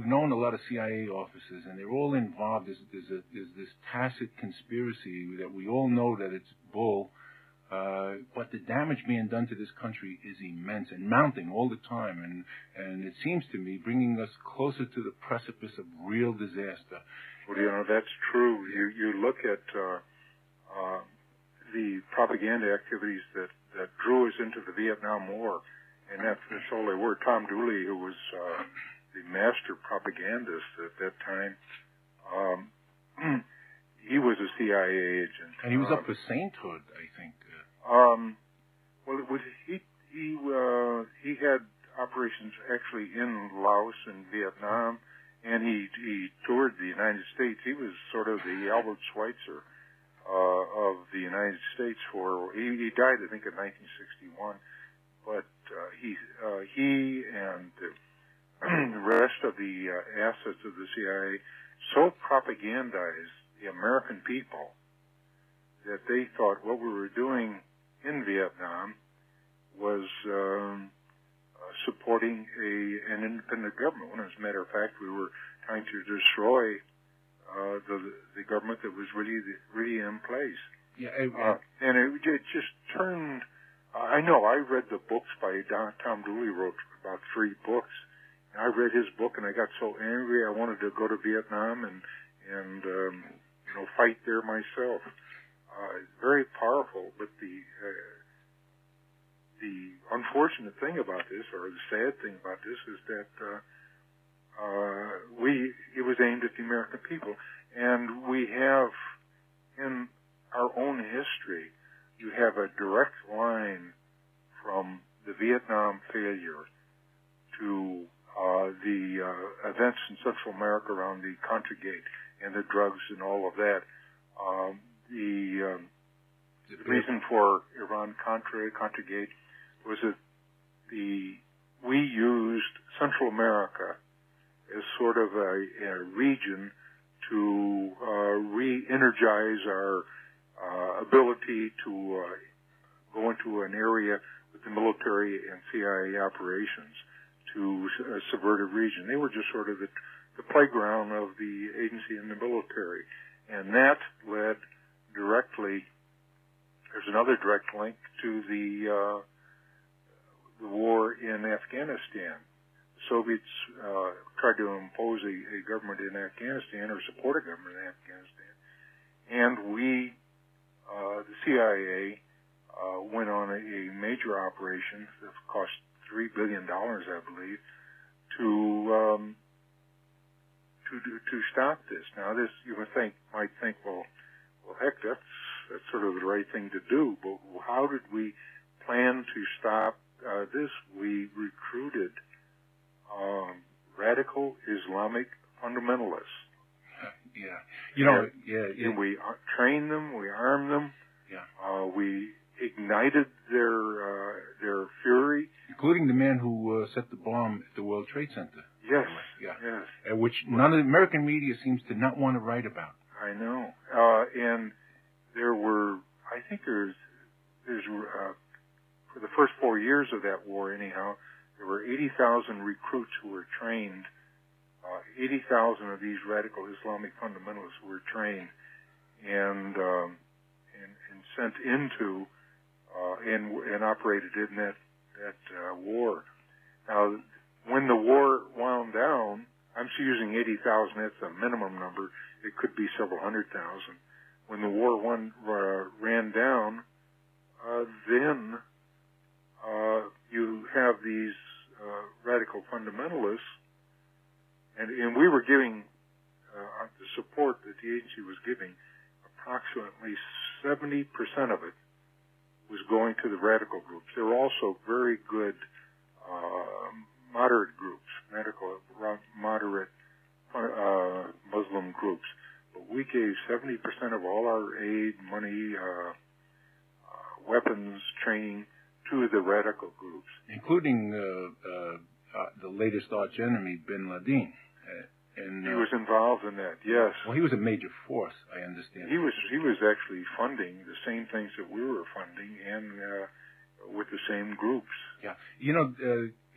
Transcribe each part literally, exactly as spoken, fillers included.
we've known a lot of C I A officers, and they're all involved. There's, there's, a, there's this tacit conspiracy that we all know that it's bull, uh, but the damage being done to this country is immense and mounting all the time, and, and it seems to me bringing us closer to the precipice of real disaster. Well, you know, that's true. You, you look at uh, uh, the propaganda activities that, that drew us into the Vietnam War, and that's, that's all they were. Tom Dooley, who was uh, the master propagandist at that time, um, he was a C I A agent. And he was uh, up for sainthood, I think. Um, well, it was, he he uh, he had operations actually in Laos and Vietnam, and he he toured the United States. He was sort of the Albert Schweitzer uh, of the United States. For he, he died, I think, in nineteen sixty-one. But uh, he uh, he and the rest of the uh, assets of the C I A so propagandized the American people that they thought what we were doing in Vietnam was um, uh, supporting a an independent government. When, as a matter of fact, we were trying to destroy uh, the the government that was really really in place. Yeah, I, I, uh, and it, it just turned. Uh, I know. I read the books by Don, Tom Dooley. Wrote about three books. And I read his book, and I got so angry. I wanted to go to Vietnam and and um, you know fight there myself. Uh, very powerful, but the uh, the unfortunate thing about this, or the sad thing about this, is that uh, uh, we it was aimed at the American people, and we have in our own history, you have a direct line from the Vietnam failure to uh, the uh, events in Central America around the Contragate and the drugs and all of that. Um, The, um, the reason for Iran-Contra, Contragate, was that the we used Central America as sort of a, a region to uh, re-energize our uh, ability to uh, go into an area with the military and C I A operations to uh, subvert a region. They were just sort of the, the playground of the agency and the military, and that led directly, there's another direct link to the uh, the war in Afghanistan. The Soviets uh, tried to impose a, a government in Afghanistan or support a government in Afghanistan, and we, uh, the C I A, uh, went on a, a major operation that cost three billion dollars, I believe, to um, to to stop this. Now, this you would think might think, well. Well, heck, that's, that's sort of the right thing to do, but how did we plan to stop uh, this? We recruited um, radical Islamic fundamentalists. Yeah. You know, and, yeah. yeah. And we uh, trained them, we armed them, yeah. uh, we ignited their uh, their fury. Including the man who uh, set the bomb at the World Trade Center. Yes, yeah. yes. Uh, which none of the American media seems to not want to write about. I know, uh, and there were, I think there's, there's, uh, for the first four years of that war anyhow, there were eighty thousand recruits who were trained, uh, eighty thousand of these radical Islamic fundamentalists were trained and, um, and, and sent into, uh, and, and operated in that, that, uh, war. Now, when the war wound down, I'm using eighty thousand, that's the minimum number. It could be several hundred thousand. When the war one, uh, ran down, uh, then uh, you have these uh, radical fundamentalists, and, and we were giving uh, the support that the agency was giving, approximately seventy percent of it was going to the radical groups. There were also very good uh, moderate groups, medical, moderate uh, Muslim groups. But we gave seventy percent of all our aid, money, uh, uh, weapons, training to the radical groups. Including uh, uh, uh, the latest arch enemy, Bin Laden. Uh, and, he uh, was involved in that, yes. Well, he was a major force, I understand. He was he was actually funding the same things that we were funding, and uh, with the same groups. Yeah. You know, uh,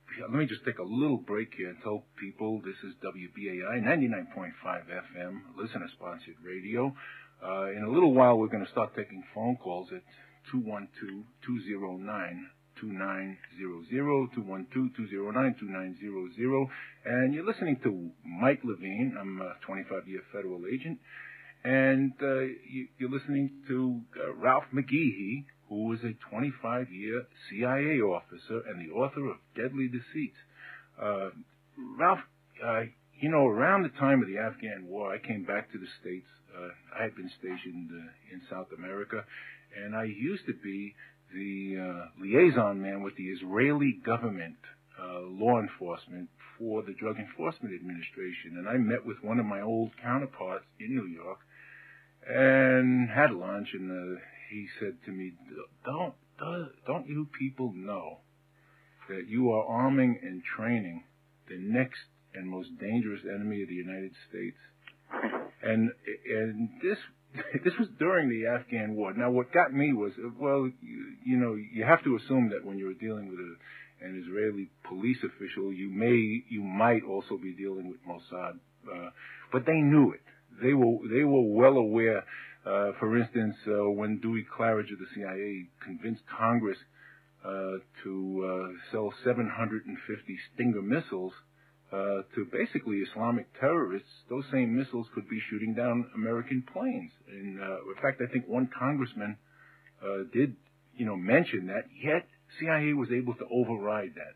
let me just take a little break here and tell people this is W B A I ninety-nine point five F M, listener-sponsored radio. Uh, in a little while, we're going to start taking phone calls at two one two, two zero nine, two nine zero zero, two one two, two zero nine, two nine zero zero. And you're listening to Mike Levine. I'm a twenty-five year federal agent. And uh, you, you're listening to uh, Ralph McGehee, who was a twenty-five year C I A officer and the author of Deadly Deceit. Uh, Ralph, uh, you know, around the time of the Afghan War, I came back to the States. Uh, I had been stationed uh, in South America, and I used to be the uh, liaison man with the Israeli government uh, law enforcement for the Drug Enforcement Administration. And I met with one of my old counterparts in New York and had lunch, and uh, he said to me, don't, don't you people know that you are arming and training the next and most dangerous enemy of the United States? And and this this was during the Afghan War. Now, what got me was, well, you, you know, you have to assume that when you're dealing with a, an Israeli police official, you may, you might also be dealing with Mossad. Uh, but they knew it. They were they were well aware. Uh, for instance, uh, when Dewey Claridge of the C I A convinced Congress uh, to uh, sell seven hundred fifty Stinger missiles uh, to basically Islamic terrorists, those same missiles could be shooting down American planes. And uh, in fact, I think one congressman uh, did, you know, mention that. Yet C I A was able to override that.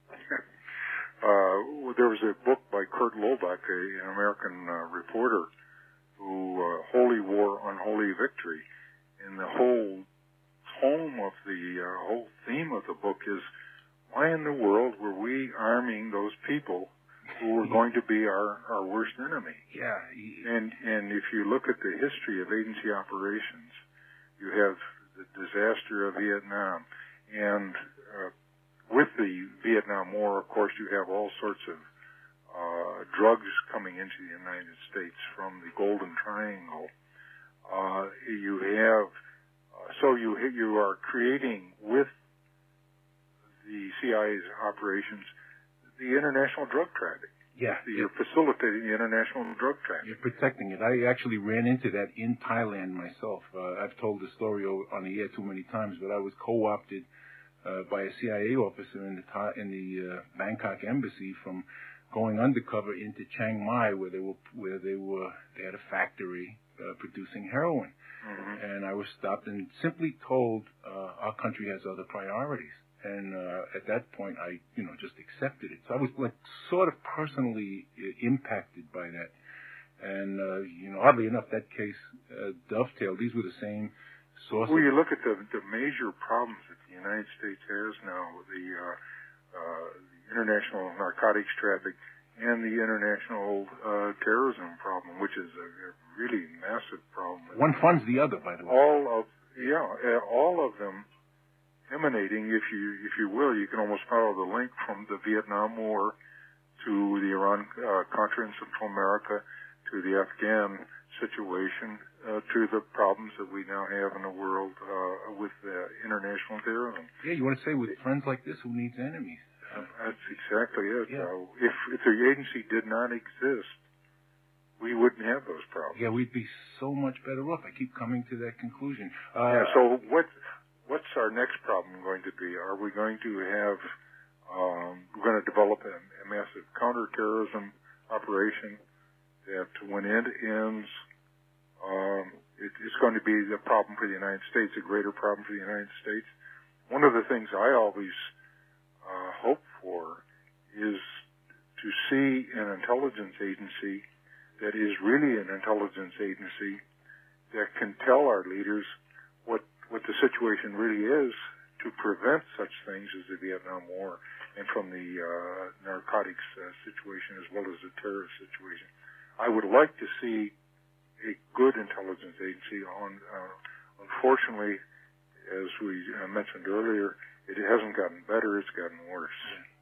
Uh, there was a book by Kurt Lobach, a, an American uh, reporter, who uh, Holy War, Unholy Victory, and the whole tome of the uh, whole theme of the book is, why in the world were we arming those people who were going to be our, our worst enemy? Yeah. And and if you look at the history of agency operations, you have the disaster of Vietnam, and uh, with the Vietnam War, of course, you have all sorts of uh, drugs coming into the United States from the Golden Triangle. Uh, you have, uh, so you you are creating with the C I A's operations the international drug traffic. Yeah. You're facilitating the international drug traffic. You're protecting it. I actually ran into that in Thailand myself. Uh, I've told the story on the air too many times, but I was co-opted uh, by a C I A officer in the Thai, in the uh, Bangkok embassy from going undercover into Chiang Mai, where they were where they were they had a factory uh, producing heroin, mm-hmm. and I was stopped and simply told uh, our country has other priorities. And uh, at that point, I, you know, just accepted it. So I was like sort of personally uh, impacted by that. And uh, you know, oddly enough, that case uh, dovetailed. These were the same sources. Well, you look at the the major problems that the United States has now with the, uh, uh, the international narcotics traffic and the international uh, terrorism problem, which is a, a really massive problem. One funds the other, by the way. All of yeah, uh, all of them. Emanating, if you if you will, you can almost follow the link from the Vietnam War to the Iran uh, Contra in Central America to the Afghan situation uh, to the problems that we now have in the world uh, with uh, international terrorism. Yeah, you want to say with friends like this, who needs enemies? Uh, that's exactly it. Yeah. Uh, if if the agency did not exist, we wouldn't have those problems. Yeah, we'd be so much better off. I keep coming to that conclusion. Uh, yeah. So what? What's our next problem going to be? Are we going to have, um, we're going to develop a, a massive counterterrorism operation that when it ends, um, it, it's going to be a problem for the United States, a greater problem for the United States. One of the things I always uh, hope for is to see an intelligence agency that is really an intelligence agency that can tell our leaders what what the situation really is to prevent such things as the Vietnam War and from the uh, narcotics uh, situation as well as the terrorist situation. I would like to see a good intelligence agency. On, uh, unfortunately, as we uh, mentioned earlier, it hasn't gotten better, it's gotten worse.